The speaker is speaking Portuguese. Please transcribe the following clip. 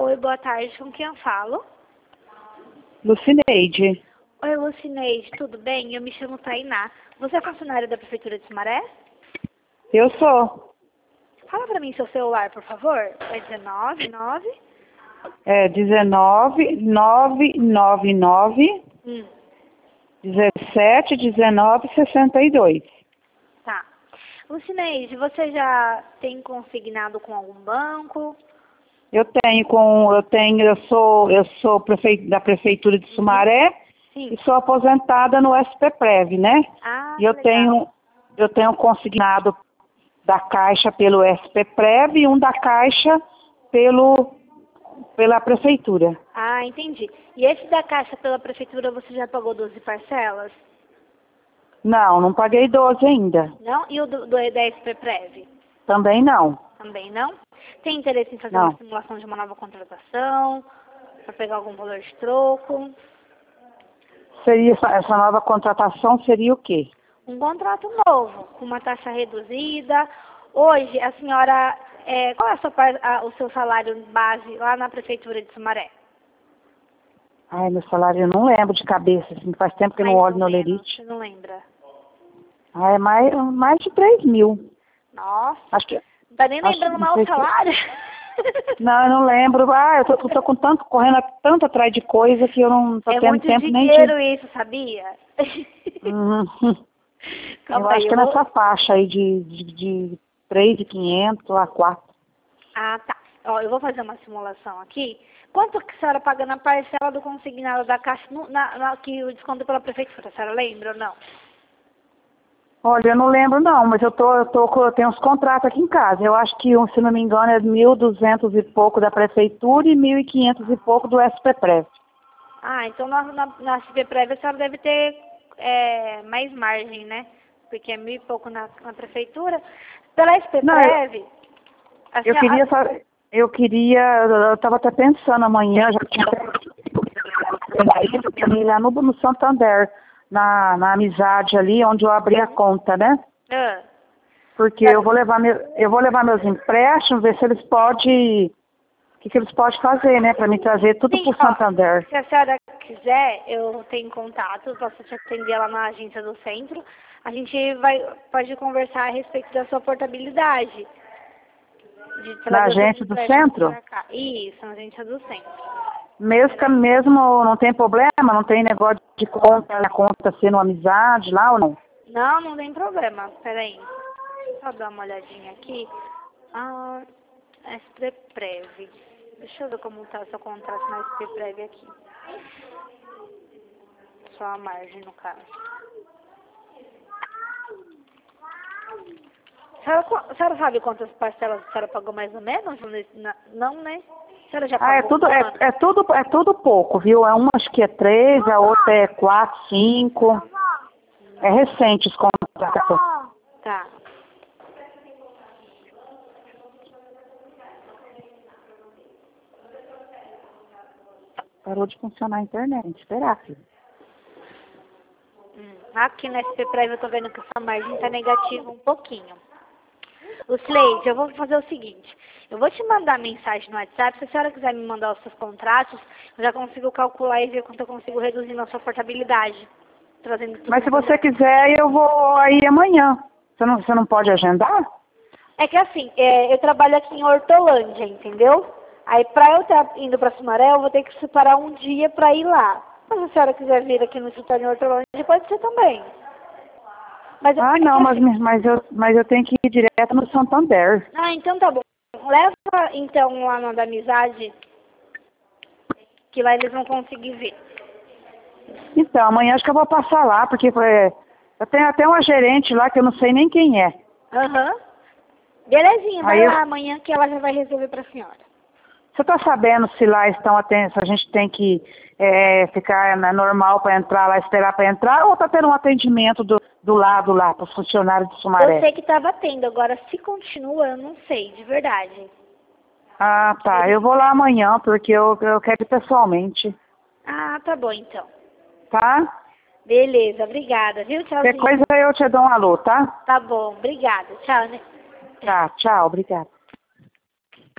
Oi, boa tarde. Com quem eu falo? Lucineide. Oi, Lucineide, tudo bem? Eu me chamo Tainá. Você é funcionária da Prefeitura de Sumaré? Eu sou. Fala pra mim seu celular, por favor. É 199? É 19 999 Hum, 17 19 62. tá. Lucineide, você já tem consignado com algum banco? Eu sou da Prefeitura de Sumaré Sim. e sou aposentada no SPPrev, né? Ah, E que legal. eu tenho consignado da Caixa pelo SPPrev e um da Caixa pela Prefeitura. Ah, entendi. E esse da Caixa pela Prefeitura você já pagou 12 parcelas? Não paguei 12 ainda. Não? E o da SPPrev? Também não. Também não? Tem interesse em fazer uma Não. simulação de uma nova contratação? Para pegar algum valor de troco? Seria essa nova contratação seria o quê? Um contrato novo, com uma taxa reduzida. Hoje, a senhora, qual é o seu salário base lá na Prefeitura de Sumaré? Ai, meu salário eu não lembro de cabeça, assim, faz tempo que eu não Mais olho ou no menos, Lerite. você não lembra? Ah, é mais de 3.000. Nossa, Acho que, não tá nem lembrando não mal o sei se... salário? Não, eu não lembro. Ah, eu tô com correndo tanto atrás de coisa que eu não tô É tendo muito tempo nem de... dinheiro isso, sabia? Uhum. Eu Calma aí, acho que eu é vou... nessa faixa aí de 3.500 a 4. Ah, tá. Ó, eu vou fazer uma simulação aqui. Quanto que a senhora paga na parcela do consignado da Caixa, que o desconto pela Prefeitura? A senhora lembra ou não? Olha, eu não lembro não, mas eu tenho uns contratos aqui em casa. Eu acho que, se não me engano, é 1.200 e pouco da Prefeitura e 1.500 e pouco do SPPrev. Ah, então na CPPrev a senhora deve ter mais margem, né? Porque é 1.000 e pouco na Prefeitura. Pela Não, SPPrev, a eu senhora... queria, eu estava até pensando amanhã, já tinha ir lá no Santander, na Amizade ali, onde eu abri a conta, né? Ah, Porque eu vou levar meus empréstimos, ver se eles podem, o que eles podem fazer, né? Para me trazer tudo sim, pro ó, Santander. se a senhora quiser, eu tenho contato, posso te atender lá na agência do centro. A gente pode conversar a respeito da sua portabilidade. De Na trazer os seus agência do empréstimos centro, para cá. Isso, na agência do centro. mesmo não tem problema, não tem negócio de conta, a conta sendo amizade lá ou não? Não, não tem problema. Peraí. Só dar uma olhadinha aqui. Ah, SPPrev. Deixa eu ver como está o seu contrato na SPPrev aqui. Só a margem, no caso. A senhora sabe quantas parcelas a senhora pagou mais ou menos? Não, né? A senhora já Ah, pagou um ano? é tudo pouco, viu? Uma acho que é 3, a outra é 4, 5. É recente os contratos. Tá. Parou de funcionar a internet, esperar, filho. Aqui na SPPrev eu tô vendo que essa margem tá negativa um pouquinho. Lucileide, eu vou fazer o seguinte. Eu vou te mandar mensagem no WhatsApp. Se a senhora quiser me mandar os seus contratos, eu já consigo calcular e ver quanto eu consigo reduzir na sua portabilidade. Trazendo tudo Mas no se você Santander. quiser, eu vou aí amanhã. Você não pode agendar? É que assim, eu trabalho aqui em Hortolândia, entendeu? Aí pra eu estar indo pra Sumaré, eu vou ter que separar um dia pra ir lá. Mas se a senhora quiser vir aqui no escritório em Hortolândia, pode ser também. Mas Ah, é que não, assim... mas eu tenho que ir direto no Santander. Ah, então tá bom. Leva então lá na da amizade, que lá eles vão conseguir ver. Então, amanhã acho que eu vou passar lá, porque eu tenho até uma gerente lá que eu não sei nem quem é. Aham. Belezinha, vai Aí lá amanhã que ela já vai resolver pra senhora. você está sabendo se lá estão atentos, se a gente tem que ficar normal para entrar lá, esperar para entrar, ou está tendo um atendimento do lado lá, para os funcionários de Eu Sumaré? sei que tava tendo, agora se continua, eu não sei, de verdade. Ah, tá. Eles... Eu vou lá amanhã, porque eu quero ir pessoalmente. Ah, tá bom então. Tá? Beleza, obrigada, viu? Qualquer Tchauzinho. coisa eu te dou um alô, tá? Tá bom, obrigada. Tchau, né? Tá, tchau, obrigada.